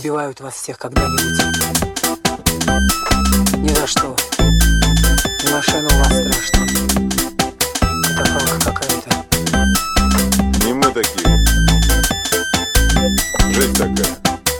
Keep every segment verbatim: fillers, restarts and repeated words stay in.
убивают вас всех когда-нибудь. Ни за что. Не машина у вас страшная. Катафалка какая-то. Не мы такие. Жизнь такая.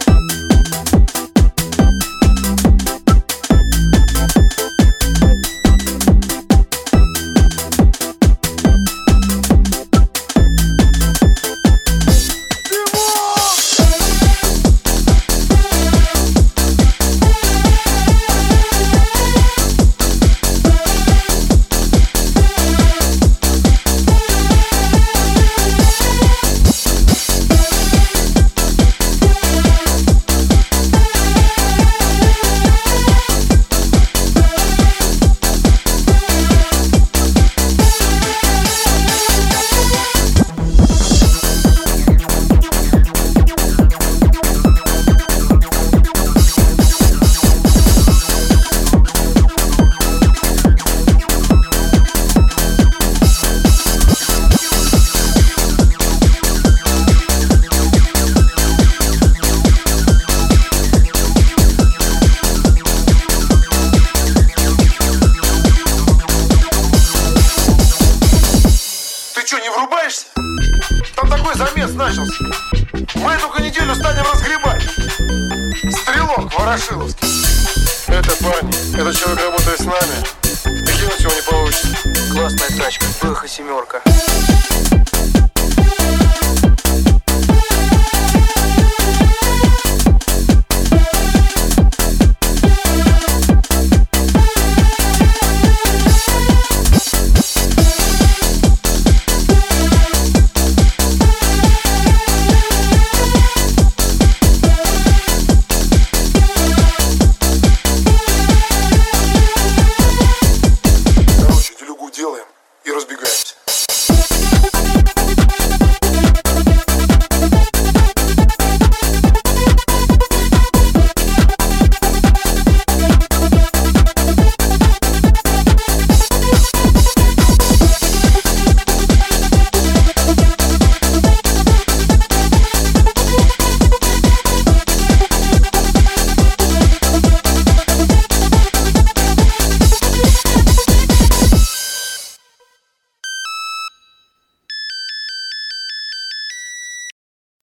Че, не врубаешься? Там такой замес начался. Мы только неделю станем разгребать. Стрелок Ворошиловский. Это, парни, этот человек работает с нами. И кинуть его не получится. Классная тачка, Бэха семерка.